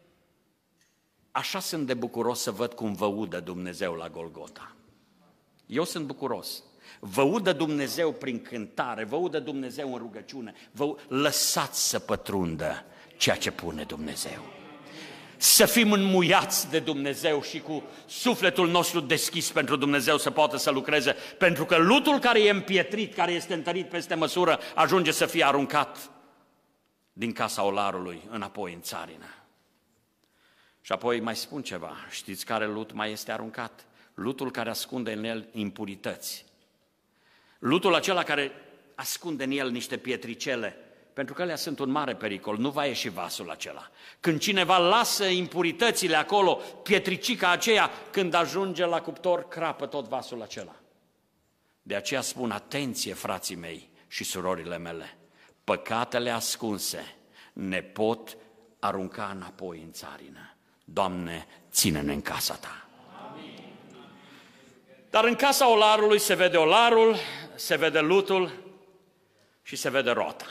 așa sunt de bucuros să văd cum vă udă Dumnezeu la Golgota. Eu sunt bucuros. Vă udă Dumnezeu prin cântare, vă udă Dumnezeu în rugăciune, lăsați să pătrundă ceea ce pune Dumnezeu. Să fim înmuiați de Dumnezeu și cu sufletul nostru deschis pentru Dumnezeu să poată să lucreze, pentru că lutul care e împietrit, care este întărit peste măsură, ajunge să fie aruncat din casa olarului înapoi în țarină. Și apoi mai spun ceva, știți care lut mai este aruncat? Lutul care ascunde în el impurități. Lutul acela care ascunde în el niște pietricele pentru că alea sunt un mare pericol, nu va ieși vasul acela. Când cineva lasă impuritățile acolo, pietricica aceea, când ajunge la cuptor, crapă tot vasul acela. De aceea spun, atenție, frații mei și surorile mele, păcatele ascunse ne pot arunca înapoi în țarină. Doamne, ține-ne în casa Ta. Amin. Dar în casa olarului se vede olarul, se vede lutul și se vede rota.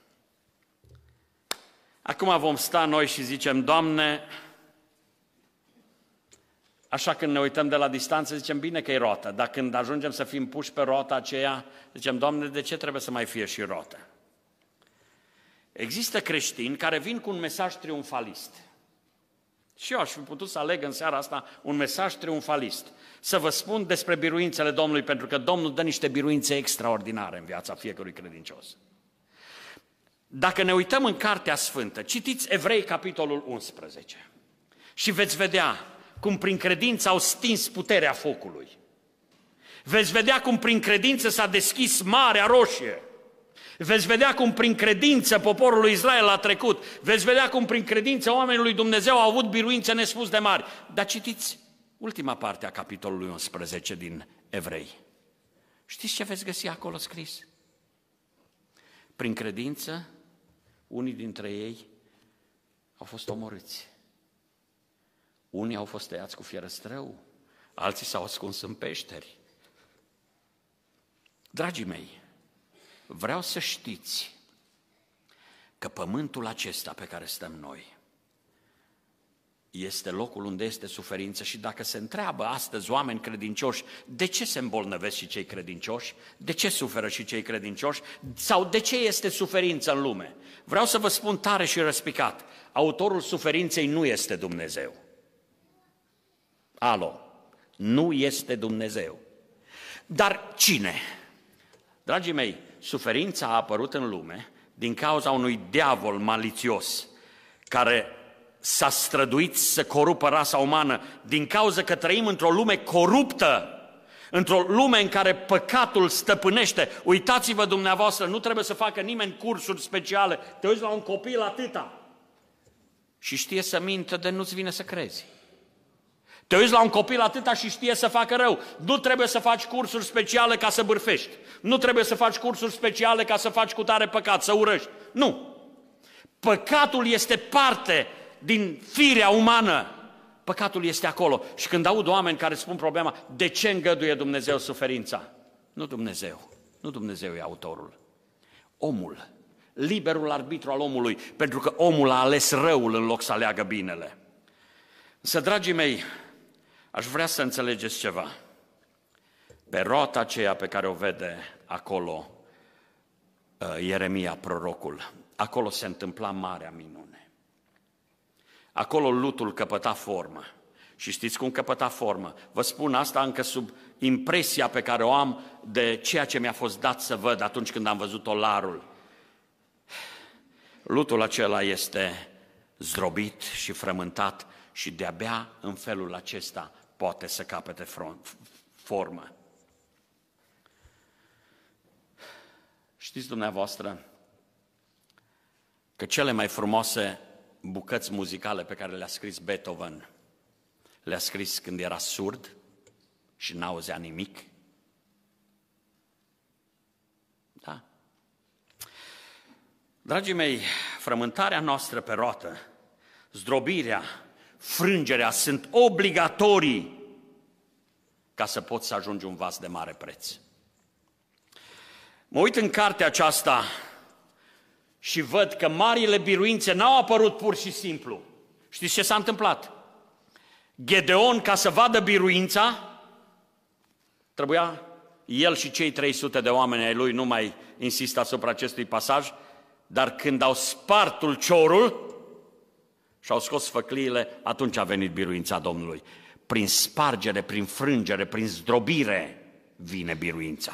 Acum vom sta noi și zicem, Doamne, așa când ne uităm de la distanță, zicem, bine că e rotă, dar când ajungem să fim puși pe rota aceea, zicem, Doamne, de ce trebuie să mai fie și rotă? Există creștini care vin cu un mesaj triumfalist. Și eu aș fi putut să aleg în seara asta un mesaj triumfalist. Să vă spun despre biruințele Domnului, pentru că Domnul dă niște biruințe extraordinare în viața fiecărui credincios. Dacă ne uităm în Cartea Sfântă, citiți Evrei, capitolul 11, și veți vedea cum prin credință au stins puterea focului. Veți vedea cum prin credință s-a deschis Marea Roșie. Veți vedea cum prin credință poporul lui Israel a trecut. Veți vedea cum prin credință oamenii lui Dumnezeu au avut biruințe nespus de mari. Dar citiți ultima parte a capitolului 11 din Evrei. Știți ce veți găsi acolo scris? Prin credință, unii dintre ei au fost omorâți. Unii au fost tăiați cu fierăstrău, alții s-au ascuns în peșteri. Dragii mei, vreau să știți că pământul acesta pe care stăm noi este locul unde este suferință și dacă se întreabă astăzi oameni credincioși de ce se îmbolnăvesc și cei credincioși, de ce suferă și cei credincioși sau de ce este suferință în lume, vreau să vă spun tare și răspicat, autorul suferinței nu este Dumnezeu. Alo, nu este Dumnezeu. Dar cine? Dragii mei, suferința a apărut în lume din cauza unui diavol malițios care s-a străduit să corupă rasa umană din cauza că trăim într-o lume coruptă, într-o lume în care păcatul stăpânește. Uitați-vă dumneavoastră, nu trebuie să facă nimeni cursuri speciale. Te uiți la un copil atâta și știe să mintă de nu-ți vine să crezi. Te uiți la un copil atâta și știe să facă rău. Nu trebuie să faci cursuri speciale ca să bârfești. Nu trebuie să faci cursuri speciale ca să faci cu tare păcat, să urăști. Nu. Păcatul este parte din firea umană. Păcatul este acolo. Și când aud oameni care spun problema, de ce îngăduie Dumnezeu suferința? Nu Dumnezeu. Nu Dumnezeu e autorul. Omul. Liberul arbitru al omului. Pentru că omul a ales răul în loc să aleagă binele. Însă, dragii mei, aș vrea să înțelegeți ceva. Pe rota aceea pe care o vede acolo Ieremia prorocul, acolo se întâmpla marea minune. Acolo lutul căpăta formă. Și știți cum căpăta formă? Vă spun asta încă sub impresia pe care o am de ceea ce mi-a fost dat să văd atunci când am văzut olarul. Lutul acela este zdrobit și frământat și de-abia în felul acesta poate să capete formă. Știți dumneavoastră că cele mai frumoase bucăți muzicale pe care le-a scris Beethoven le-a scris când era surd și n-auzea nimic? Da. Dragii mei, frământarea noastră pe roată, zdrobirea, frângerea sunt obligatorii ca să poți să ajungi un vas de mare preț. Mă uit în cartea aceasta și văd că marile biruințe n-au apărut pur și simplu. Știți ce s-a întâmplat? Gedeon, ca să vadă biruința, trebuia el și cei 300 de oameni ai lui, nu mai insist asupra acestui pasaj, dar când au spart ulciorul și au scos făcliile, atunci a venit biruința Domnului. Prin spargere, prin frângere, prin zdrobire vine biruința.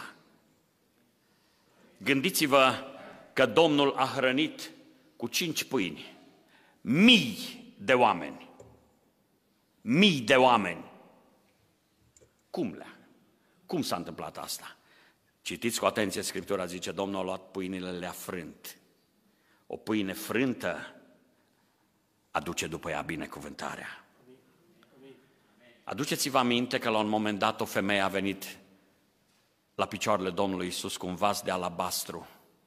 Gândiți-vă că Domnul a hrănit cu 5 pâini mii de oameni. Mii de oameni. Cum s-a întâmplat asta? Citiți cu atenție Scriptura, zice, Domnul a luat pâinile, le-a frânt o pâine frântă aduce după ea binecuvântarea. Aduceți-vă aminte că la un moment dat o femeie a venit la picioarele Domnului Iisus cu un vas de alabastru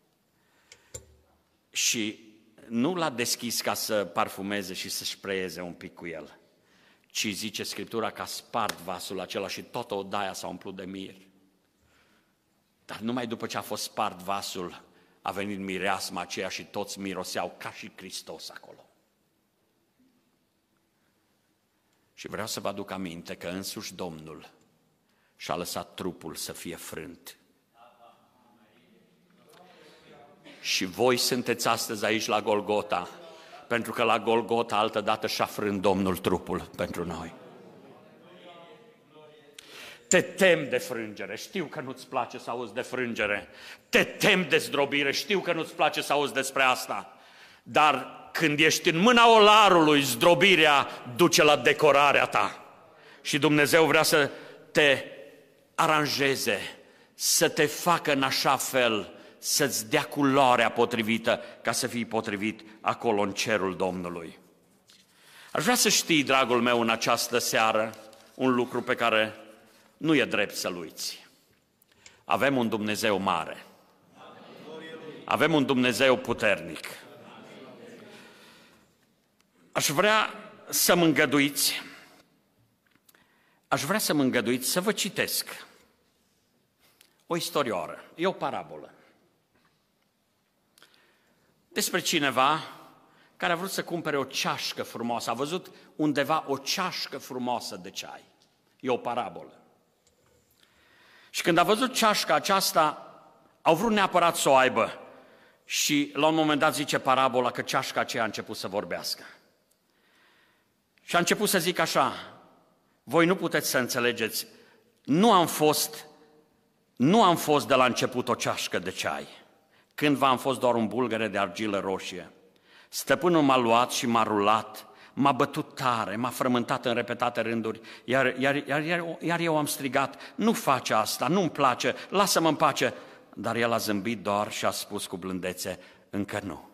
și nu l-a deschis ca să parfumeze și să spreieze un pic cu el, ci zice Scriptura că a spart vasul acela și toată odaia s-a umplut de mir. Dar numai după ce a fost spart vasul, a venit mireasma aceea și toți miroseau ca și Hristos acolo. Și vreau să vă aduc aminte că însuși Domnul și-a lăsat trupul să fie frânt. Și voi sunteți astăzi aici la Golgota, pentru că la Golgota altădată și-a frânt Domnul trupul pentru noi. Te tem de frângere, știu că nu-ți place să auzi de frângere. Te tem de zdrobire, știu că nu-ți place să auzi despre asta. Dar când ești în mâna olarului, zdrobirea duce la decorarea ta. Și Dumnezeu vrea să te aranjeze, să te facă în așa fel, să-ți dea culoarea potrivită, ca să fii potrivit acolo în cerul Domnului. Aș vrea să știi, dragul meu, în această seară, un lucru pe care nu e drept să-l uiți. Avem un Dumnezeu mare. Avem un Dumnezeu puternic. Aș vrea să mă îngăduiți să vă citesc o istorioară, e o parabolă despre cineva care a vrut să cumpere o ceașcă frumoasă, a văzut undeva o ceașcă frumoasă de ceai, e o parabolă. Și când a văzut ceașca aceasta, au vrut neapărat să o aibă și la un moment dat zice parabola că ceașca aceea a început să vorbească. Și a început să zic așa, voi nu puteți să înțelegeți, nu am fost de la început o ceașcă de ceai, cândva am fost doar un bulgăre de argilă roșie. Stăpânul m-a luat și m-a rulat, m-a bătut tare, m-a frământat în repetate rânduri, iar eu am strigat, nu face asta, nu-mi place, lasă-mă în pace. Dar el a zâmbit doar și a spus cu blândețe, încă nu.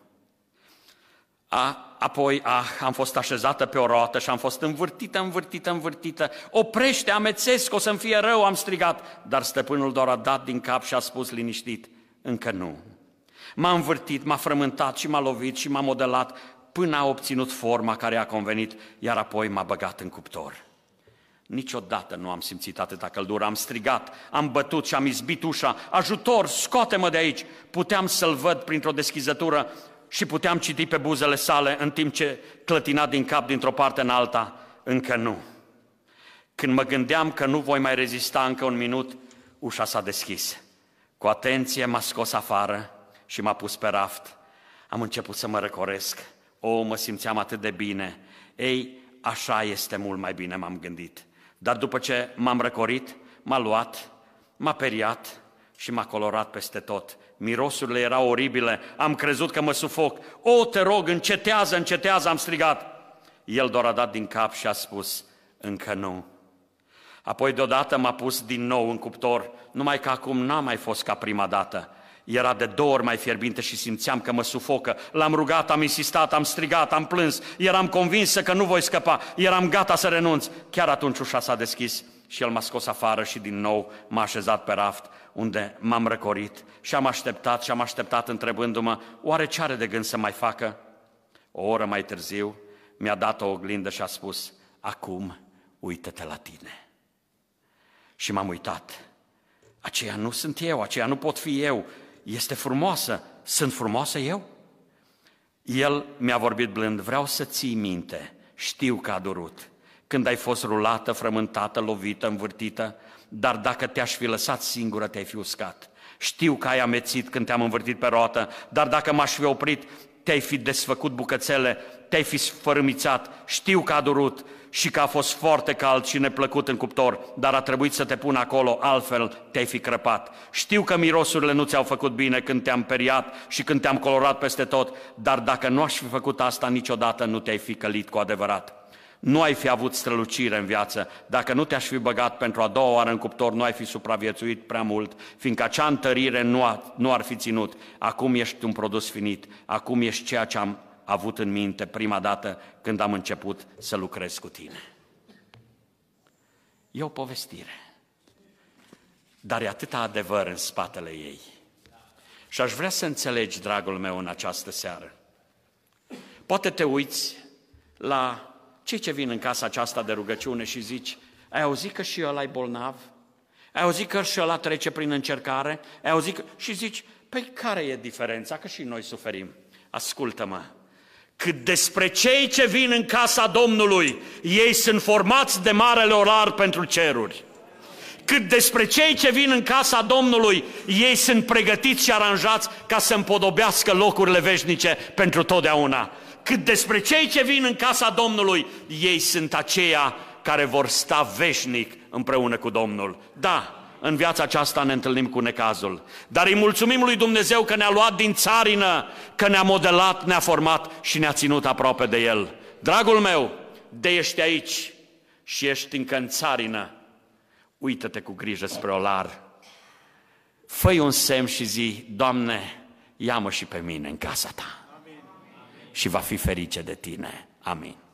Apoi am fost așezată pe o roată și am fost învârtită. Oprește, amețesc, o să-mi fie rău, am strigat. Dar stăpânul doar a dat din cap și a spus liniștit, încă nu. M-a învârtit, m-a frământat și m-a lovit și m-a modelat până a obținut forma care a convenit, iar apoi m-a băgat în cuptor. Niciodată nu am simțit atâta căldură, am strigat, am bătut și am izbit ușa, ajutor, scoate-mă de aici! Puteam să-l văd printr-o deschizătură și puteam citi pe buzele sale în timp ce clătina din cap dintr-o parte în alta, încă nu. Când mă gândeam că nu voi mai rezista încă un minut, ușa s-a deschis. Cu atenție m-a scos afară și m-a pus pe raft. Am început să mă răcoresc. Mă simțeam atât de bine. Ei, așa este mult mai bine, m-am gândit. Dar după ce m-am răcorit, m-a luat, m-a periat și m-a colorat peste tot. Mirosurile erau oribile, am crezut că mă sufoc. Te rog, încetează, am strigat. El doar a dat din cap și a spus, încă nu. Apoi deodată m-a pus din nou în cuptor, numai că acum n-a mai fost ca prima dată. Era de 2 ori mai fierbinte și simțeam că mă sufocă. L-am rugat, am insistat, am strigat, am plâns. Eram convinsă că nu voi scăpa, eram gata să renunț. Chiar atunci ușa s-a deschis și el m-a scos afară și din nou m-a așezat pe raft, unde m-am răcorit și am așteptat întrebându-mă, oare ce are de gând să mai facă? O oră mai târziu mi-a dat o oglindă și a spus, acum uită-te la tine. Și m-am uitat. Aceea nu sunt eu, aceea nu pot fi eu. Este frumoasă. Sunt frumoasă eu? El mi-a vorbit blând, vreau să ții minte, știu că a durut. Când ai fost rulată, frământată, lovită, învârtită, dar dacă te-aș fi lăsat singură, te-ai fi uscat. Știu că ai amețit când te-am învârtit pe roată, dar dacă m-aș fi oprit, te-ai fi desfăcut bucățele, te-ai fi sfărâmițat. Știu că a durut și că a fost foarte cald și neplăcut în cuptor, dar a trebuit să te pun acolo, altfel te-ai fi crăpat. Știu că mirosurile nu ți-au făcut bine când te-am periat și când te-am colorat peste tot, dar dacă nu aș fi făcut asta, niciodată nu te-ai fi călit cu adevărat. nu ai fi avut strălucire în viață. Dacă nu te-aș fi băgat pentru a doua oară în cuptor, nu ai fi supraviețuit prea mult, fiindcă acea întărire nu ar fi ținut. Acum ești un produs finit, acum ești ceea ce am avut în minte prima dată când am început să lucrez cu tine. E o povestire, dar e atâta adevăr în spatele ei. Și aș vrea să înțelegi, dragul meu, în această seară. Poate te uiți la cei ce vin în casa aceasta de rugăciune și zici, ai auzit că și ăla e bolnav? Ai auzit că și ăla trece prin încercare? Ai auzit că... Și zici, păi care e diferența? Că și noi suferim. Ascultă-mă, cât despre cei ce vin în casa Domnului, ei sunt formați de marele orar pentru ceruri. Cât despre cei ce vin în casa Domnului, ei sunt pregătiți și aranjați ca să împodobească locurile veșnice pentru totdeauna. Cât despre cei ce vin în casa Domnului, ei sunt aceia care vor sta veșnic împreună cu Domnul. Da, în viața aceasta ne întâlnim cu necazul, dar îi mulțumim lui Dumnezeu că ne-a luat din țarină, că ne-a modelat, ne-a format și ne-a ținut aproape de El. Dragul meu, de ești aici și ești încă în țarină, uită-te cu grijă spre olar, fă-i un semn și zi, Doamne, ia-mă și pe mine în casa Ta. Amin. Și va fi ferice de tine. Amin.